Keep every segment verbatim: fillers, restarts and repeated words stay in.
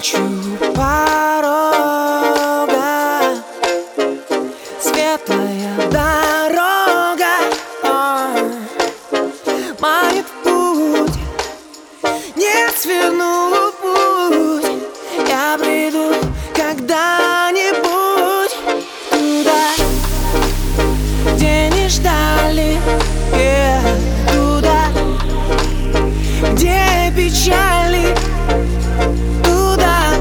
Ночью у порога светлая дорога манит в путь, не сверну в путь. Я приду когда-нибудь туда, где не ждали, yeah. Туда, где печали, туда,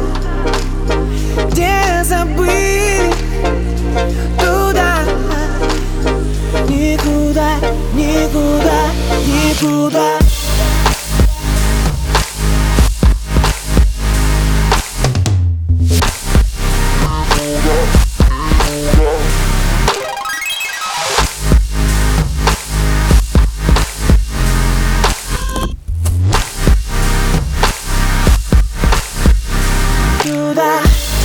где забыли, туда. Никуда, никуда, никуда. Туда.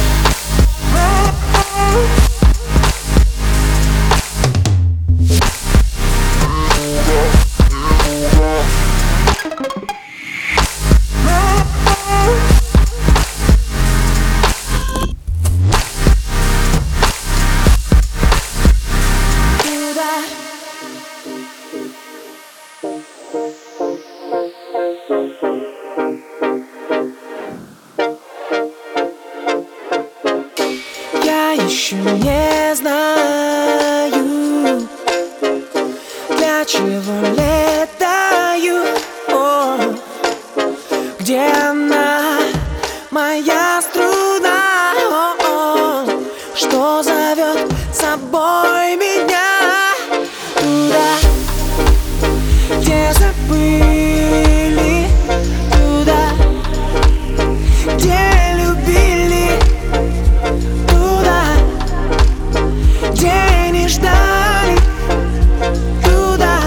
Я еще не знаю, для чего летаю, о, где она, моя струна, о, о, что зовет с собой меня туда, где забыли, туда, где любили, где не ждали, туда.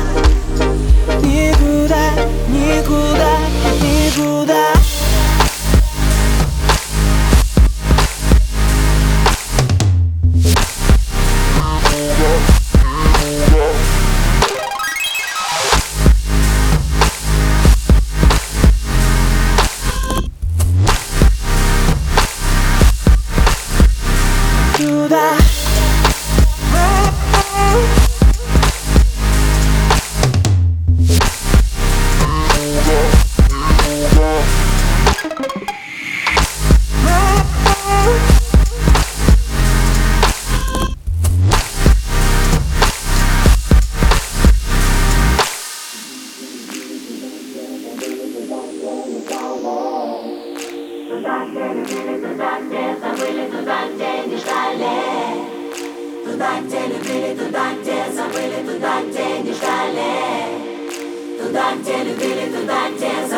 Никуда, никуда, никуда. Туда. Туда, где любили, туда, где забыли, туда, где не ждали. Туда, где любили, туда, где забыли, туда, где не ждали. Туда, где любили, туда, где забыли.